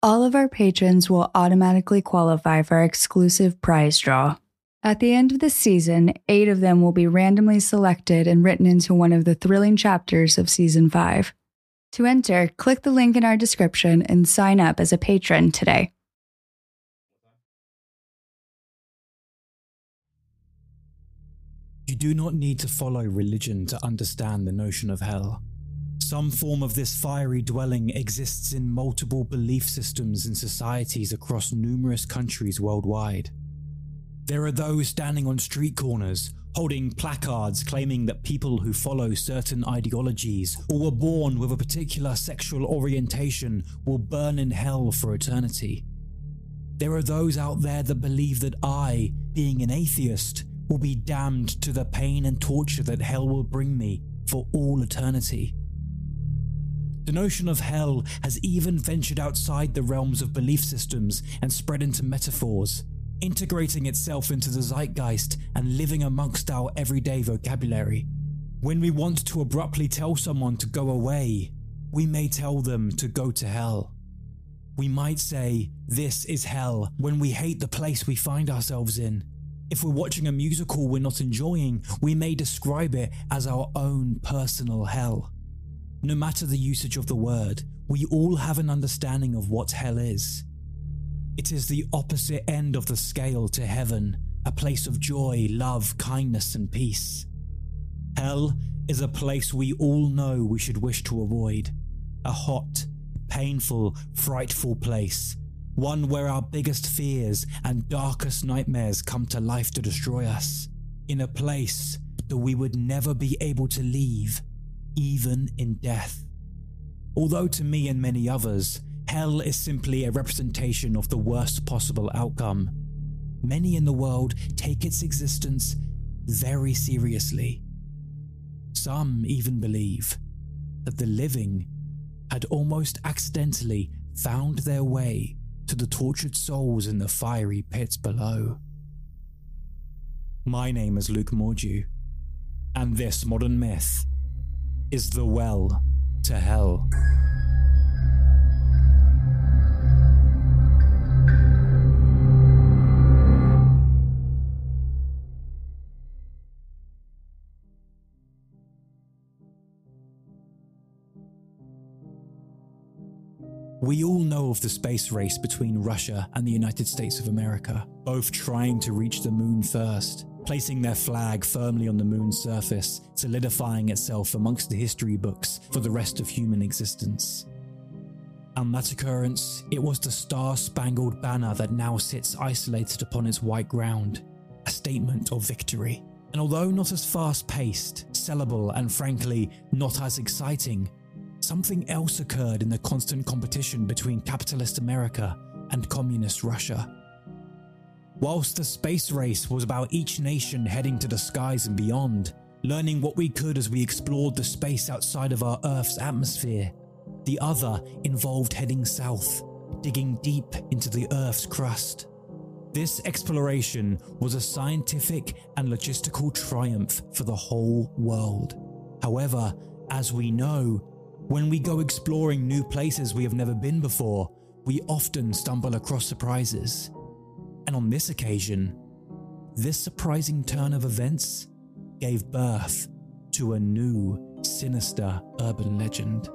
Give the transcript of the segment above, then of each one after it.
all of our patrons will automatically qualify for our exclusive prize draw. At the end of the season, 8 of them will be randomly selected and written into one of the thrilling chapters of Season 5. To enter, click the link in our description and sign up as a patron today. You do not need to follow religion to understand the notion of hell. Some form of this fiery dwelling exists in multiple belief systems and societies across numerous countries worldwide. There are those standing on street corners, holding placards claiming that people who follow certain ideologies or were born with a particular sexual orientation will burn in hell for eternity. There are those out there that believe that I, being an atheist, will be damned to the pain and torture that hell will bring me for all eternity. The notion of hell has even ventured outside the realms of belief systems and spread into metaphors, integrating itself into the zeitgeist and living amongst our everyday vocabulary. When we want to abruptly tell someone to go away, we may tell them to go to hell. We might say, "This is hell," when we hate the place we find ourselves in. If we're watching a musical we're not enjoying, we may describe it as our own personal hell. No matter the usage of the word, we all have an understanding of what hell is. It is the opposite end of the scale to heaven, a place of joy, love, kindness, and peace. Hell is a place we all know we should wish to avoid. A hot, painful, frightful place. One where our biggest fears and darkest nightmares come to life to destroy us. In a place that we would never be able to leave, even in death. Although to me and many others, hell is simply a representation of the worst possible outcome, many in the world take its existence very seriously. Some even believe that the living had almost accidentally found their way to the tortured souls in the fiery pits below. My name is Luke Mordew, and this modern myth is the well to hell. We all know of the space race between Russia and the United States of America, both trying to reach the moon first, placing their flag firmly on the moon's surface, solidifying itself amongst the history books for the rest of human existence. And that occurrence, it was the Star-Spangled Banner that now sits isolated upon its white ground, a statement of victory. And although not as fast-paced, sellable, and frankly, not as exciting, something else occurred in the constant competition between capitalist America and communist Russia. Whilst the space race was about each nation heading to the skies and beyond, learning what we could as we explored the space outside of our Earth's atmosphere, the other involved heading south, digging deep into the Earth's crust. This exploration was a scientific and logistical triumph for the whole world. However, as we know, when we go exploring new places we have never been before, we often stumble across surprises. And on this occasion, this surprising turn of events gave birth to a new, sinister urban legend.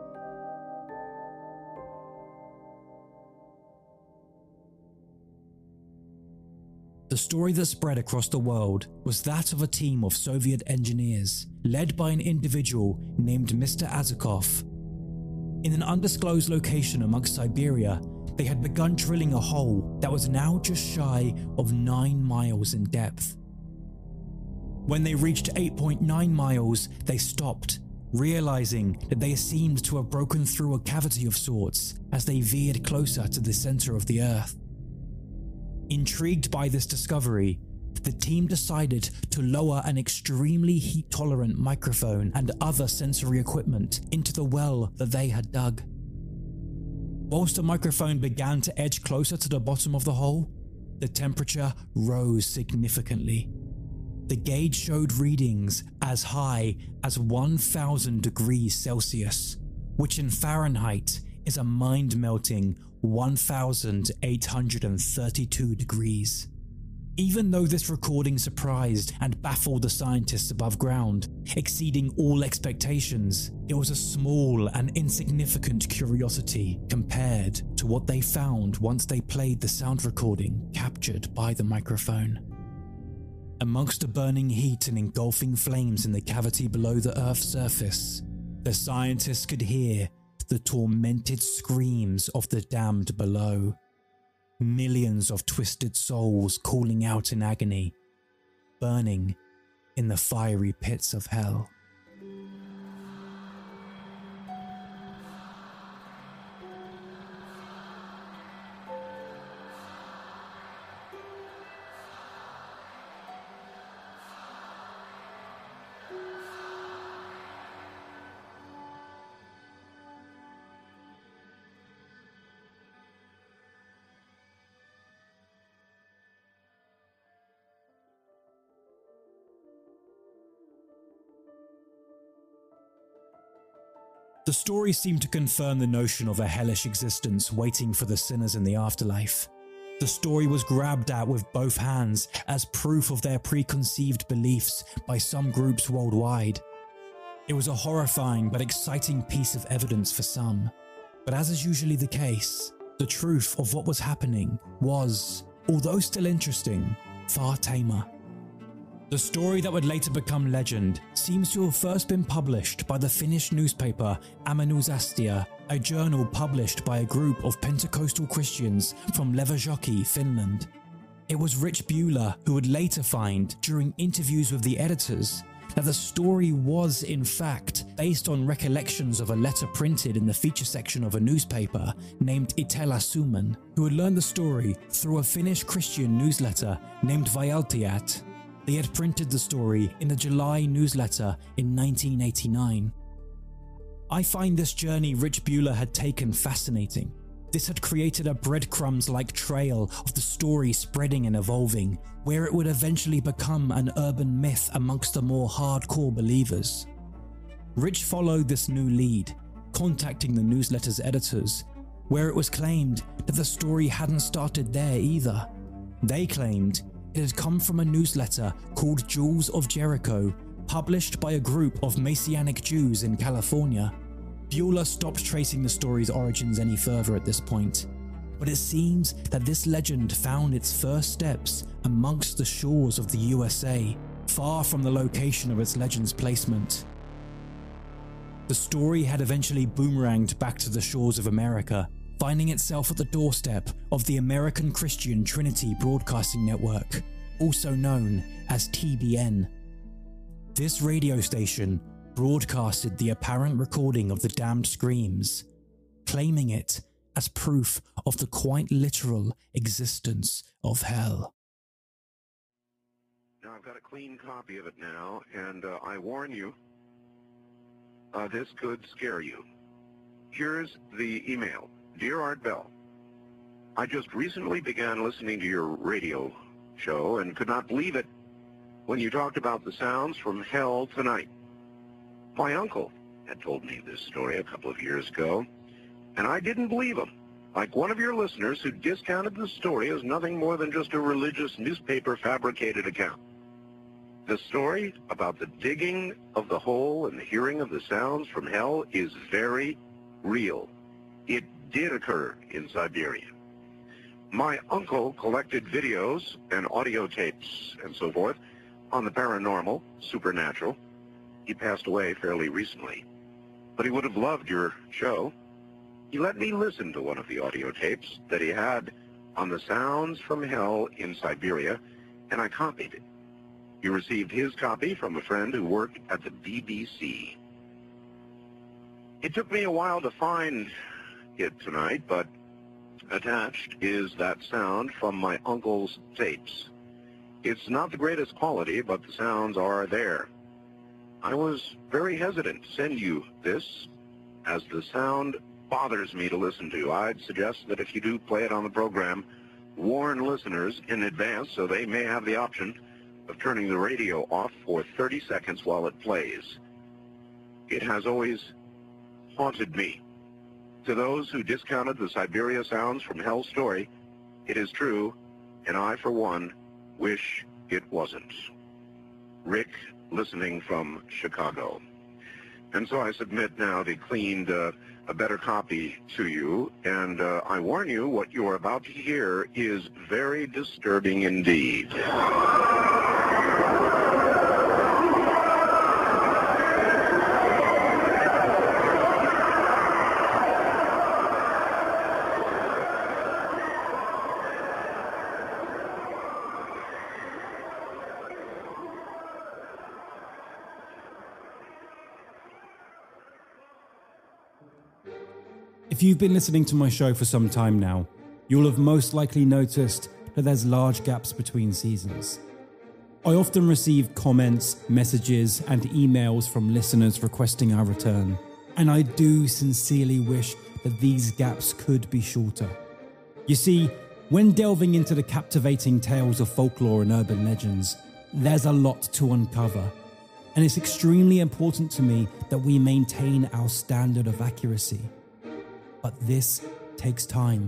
The story that spread across the world was that of a team of Soviet engineers, led by an individual named Mr. Azakov. In an undisclosed location amongst Siberia, they had begun drilling a hole that was now just shy of 9 miles in depth. When they reached 8.9 miles, they stopped, realizing that they seemed to have broken through a cavity of sorts as they veered closer to the center of the Earth. Intrigued by this discovery, the team decided to lower an extremely heat-tolerant microphone and other sensory equipment into the well that they had dug. Whilst the microphone began to edge closer to the bottom of the hole, the temperature rose significantly. The gauge showed readings as high as 1,000 degrees Celsius, which in Fahrenheit is a mind-melting 1,832 degrees. Even though this recording surprised and baffled the scientists above ground, exceeding all expectations, it was a small and insignificant curiosity compared to what they found once they played the sound recording captured by the microphone. Amongst the burning heat and engulfing flames in the cavity below the Earth's surface, the scientists could hear the tormented screams of the damned below. Millions of twisted souls calling out in agony, burning in the fiery pits of hell. The story seemed to confirm the notion of a hellish existence waiting for the sinners in the afterlife. The story was grabbed at with both hands as proof of their preconceived beliefs by some groups worldwide. It was a horrifying but exciting piece of evidence for some, but as is usually the case, the truth of what was happening was, although still interesting, far tamer. The story that would later become legend seems to have first been published by the Finnish newspaper Ammanuusastia, a journal published by a group of Pentecostal Christians from Levejoki, Finland. It was Rich Buehler who would later find, during interviews with the editors, that the story was in fact based on recollections of a letter printed in the feature section of a newspaper named Itella Suomen, who had learned the story through a Finnish Christian newsletter named Vaeltiat. They had printed the story in the July newsletter in 1989. I find this journey Rich Buehler had taken fascinating. This had created a breadcrumbs-like trail of the story spreading and evolving, where it would eventually become an urban myth amongst the more hardcore believers. Rich followed this new lead, contacting the newsletter's editors, where it was claimed that the story hadn't started there either. They claimed it had come from a newsletter called Jewels of Jericho, published by a group of Messianic Jews in California. Buehler stopped tracing the story's origins any further at this point, but it seems that this legend found its first steps amongst the shores of the USA, far from the location of its legend's placement. The story had eventually boomeranged back to the shores of America, finding itself at the doorstep of the American Christian Trinity Broadcasting Network, also known as TBN. This radio station broadcasted the apparent recording of the damned screams, claiming it as proof of the quite literal existence of hell. Now I've got a clean copy of it now, and I warn you, this could scare you. Here's the email. Dear Art Bell, I just recently began listening to your radio show and could not believe it when you talked about the sounds from hell tonight. My uncle had told me this story a couple of years ago, and I didn't believe him. Like one of your listeners who discounted the story as nothing more than just a religious newspaper fabricated account. The story about the digging of the hole and the hearing of the sounds from hell is very real. It did occur in Siberia. My uncle collected videos and audio tapes and so forth on the paranormal, supernatural. He passed away fairly recently, but he would have loved your show. He let me listen to one of the audio tapes that he had on the sounds from hell in Siberia, and I copied it. He received his copy from a friend who worked at the BBC. It took me a while to find it tonight, but attached is that sound from my uncle's tapes. It's not the greatest quality, but the sounds are there. I was very hesitant to send you this, as the sound bothers me to listen to. I'd suggest that if you do play it on the program, warn listeners in advance so they may have the option of turning the radio off for 30 seconds while it plays. It has always haunted me. To those who discounted the Siberia Sounds from Hell's story, it is true, and I, for one, wish it wasn't. Rick, listening from Chicago. And so I submit now the cleaned, a better copy to you, and I warn you, what you're about to hear is very disturbing indeed. If you've been listening to my show for some time now, you'll have most likely noticed that there's large gaps between seasons. I often receive comments, messages, and emails from listeners requesting our return, and I do sincerely wish that these gaps could be shorter. You see, when delving into the captivating tales of folklore and urban legends, there's a lot to uncover, and it's extremely important to me that we maintain our standard of accuracy. But this takes time.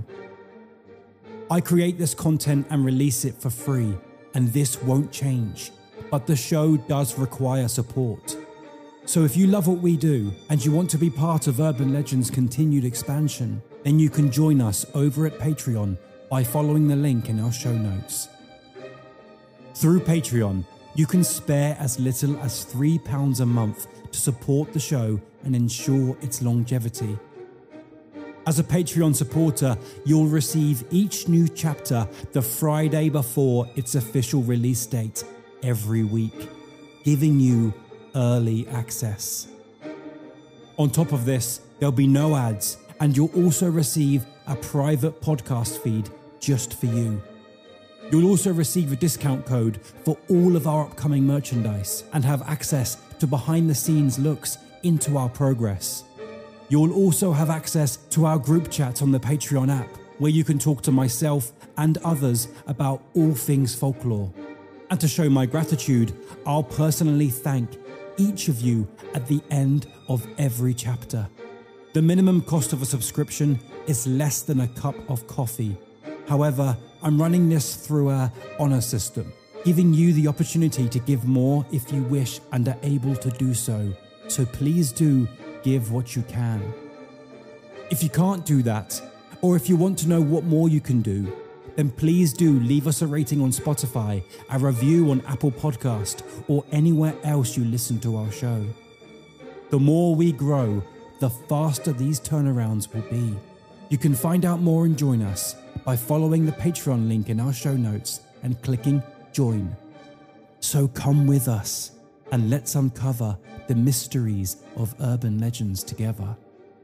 I create this content and release it for free, and this won't change, but the show does require support. So if you love what we do and you want to be part of Urban Legends' continued expansion, then you can join us over at Patreon by following the link in our show notes. Through Patreon, you can spare as little as £3 a month to support the show and ensure its longevity. As a Patreon supporter, you'll receive each new chapter the Friday before its official release date every week, giving you early access. On top of this, there'll be no ads, and you'll also receive a private podcast feed just for you. You'll also receive a discount code for all of our upcoming merchandise and have access to behind-the-scenes looks into our progress. You'll also have access to our group chat on the Patreon app, where you can talk to myself and others about all things folklore. And to show my gratitude, I'll personally thank each of you at the end of every chapter. The minimum cost of a subscription is less than a cup of coffee. However, I'm running this through an honor system, giving you the opportunity to give more if you wish and are able to do so. So please do give what you can. If you can't do that, or if you want to know what more you can do, then please do leave us a rating on Spotify, a review on Apple Podcast, or anywhere else you listen to our show. The more we grow, the faster these turnarounds will be. You can find out more and join us by following the Patreon link in our show notes and clicking join. So come with us and let's uncover the mysteries of urban legends together.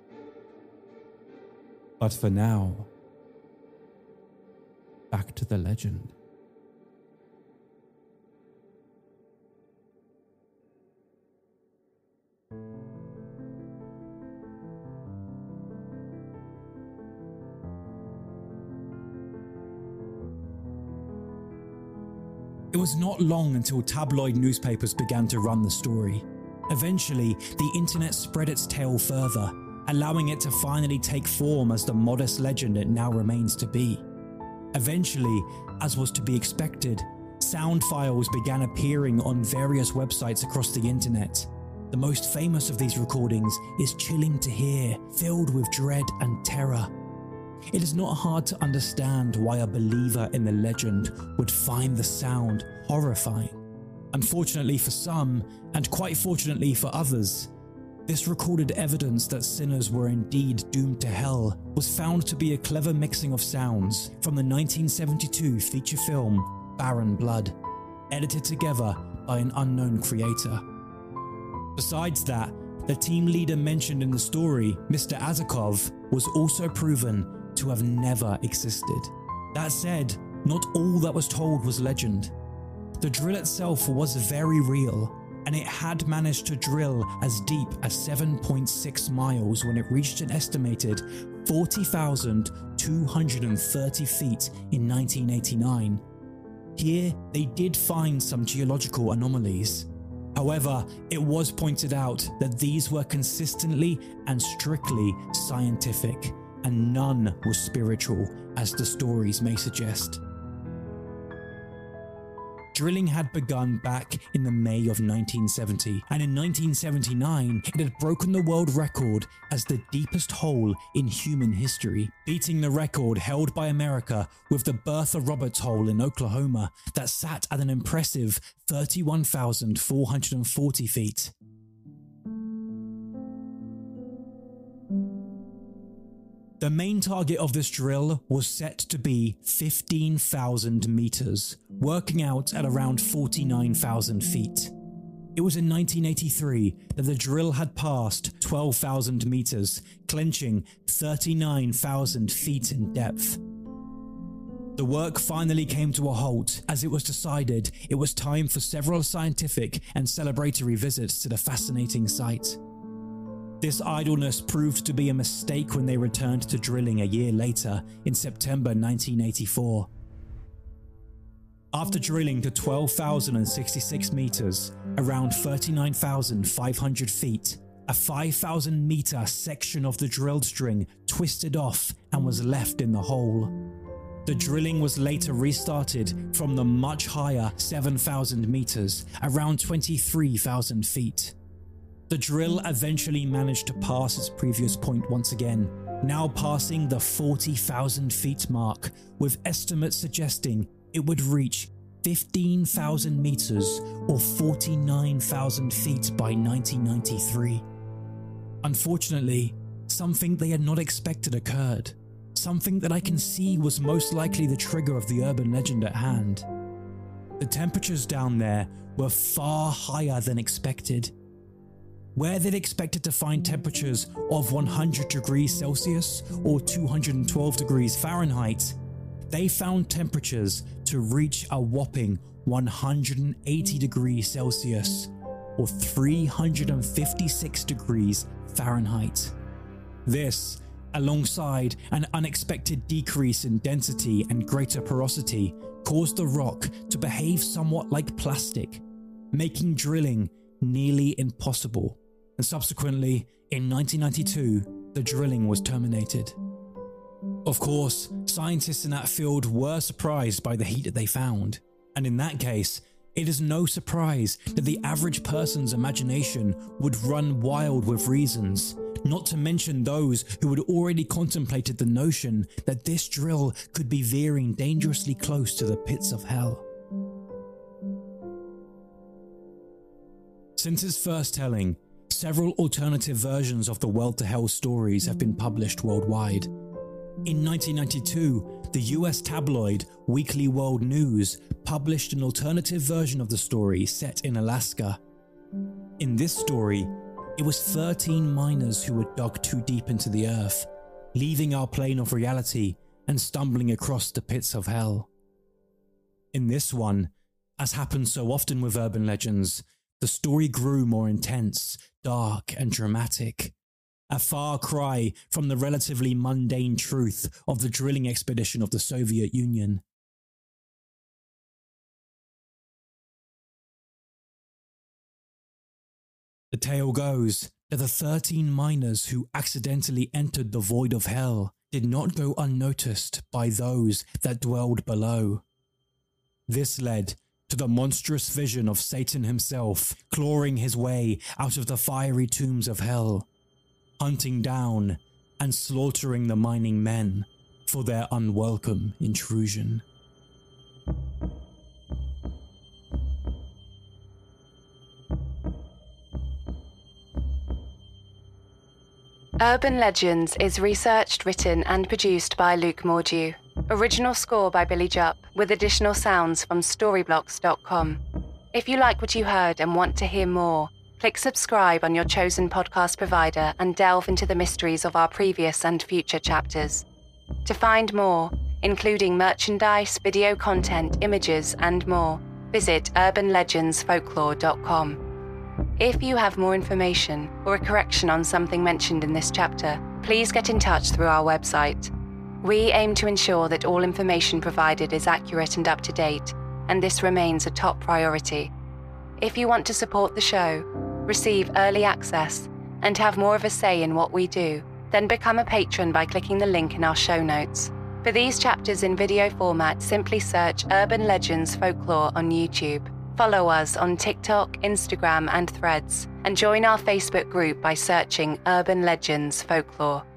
But for now, back to the legend. It was not long until tabloid newspapers began to run the story. Eventually, the internet spread its tale further, allowing it to finally take form as the modest legend it now remains to be. Eventually, as was to be expected, sound files began appearing on various websites across the internet. The most famous of these recordings is Chilling to Hear, filled with dread and terror. It is not hard to understand why a believer in the legend would find the sound horrifying. Unfortunately for some, and quite fortunately for others, this recorded evidence that sinners were indeed doomed to hell was found to be a clever mixing of sounds from the 1972 feature film Barren Blood, edited together by an unknown creator. Besides that, the team leader mentioned in the story, Mr. Azakov, was also proven to have never existed. That said, not all that was told was legend. The drill itself was very real, and it had managed to drill as deep as 7.6 miles when it reached an estimated 40,230 feet in 1989. Here, they did find some geological anomalies. However, it was pointed out that these were consistently and strictly scientific, and none was spiritual, as the stories may suggest. Drilling had begun back in the May of 1970, and in 1979 it had broken the world record as the deepest hole in human history, beating the record held by America with the Bertha Roberts Hole in Oklahoma that sat at an impressive 31,440 feet. The main target of this drill was set to be 15,000 meters, working out at around 49,000 feet. It was in 1983 that the drill had passed 12,000 meters, clenching 39,000 feet in depth. The work finally came to a halt as it was decided it was time for several scientific and celebratory visits to the fascinating site. This idleness proved to be a mistake when they returned to drilling a year later in September 1984. After drilling to 12,066 meters, around 39,500 feet, a 5,000 meter section of the drilled string twisted off and was left in the hole. The drilling was later restarted from the much higher 7,000 meters, around 23,000 feet. The drill eventually managed to pass its previous point once again, now passing the 40,000 feet mark, with estimates suggesting it would reach 15,000 meters or 49,000 feet by 1993. Unfortunately, something they had not expected occurred, something that I can see was most likely the trigger of the urban legend at hand. The temperatures down there were far higher than expected. Where they'd expected to find temperatures of 100 degrees Celsius or 212 degrees Fahrenheit, they found temperatures to reach a whopping 180 degrees Celsius or 356 degrees Fahrenheit. This, alongside an unexpected decrease in density and greater porosity, caused the rock to behave somewhat like plastic, making drilling nearly impossible. And subsequently, in 1992, the drilling was terminated. Of course, scientists in that field were surprised by the heat that they found, and in that case, it is no surprise that the average person's imagination would run wild with reasons, not to mention those who had already contemplated the notion that this drill could be veering dangerously close to the pits of hell. Since its first telling, several alternative versions of the Well to Hell stories have been published worldwide. In 1992, the US tabloid Weekly World News published an alternative version of the story set in Alaska. In this story, it was 13 miners who were dug too deep into the earth, leaving our plane of reality and stumbling across the pits of hell. In this one, as happens so often with urban legends, the story grew more intense, dark, and dramatic. A far cry from the relatively mundane truth of the drilling expedition of the Soviet Union. The tale goes that the 13 miners who accidentally entered the void of hell did not go unnoticed by those that dwelled below. This led to the monstrous vision of Satan himself clawing his way out of the fiery tombs of hell, hunting down and slaughtering the mining men for their unwelcome intrusion. Urban Legends is researched, written and produced by Luke Mordew. Original score by Billy Jupp, with additional sounds from Storyblocks.com. If you like what you heard and want to hear more, click subscribe on your chosen podcast provider and delve into the mysteries of our previous and future chapters. To find more, including merchandise, video content, images, and more, visit urbanlegendsfolklore.com. If you have more information or a correction on something mentioned in this chapter, please get in touch through our website. We aim to ensure that all information provided is accurate and up to date, and this remains a top priority. If you want to support the show, receive early access, and have more of a say in what we do, then become a patron by clicking the link in our show notes. For these chapters in video format, simply search Urban Legends Folklore on YouTube. Follow us on TikTok, Instagram, and Threads, and join our Facebook group by searching Urban Legends Folklore.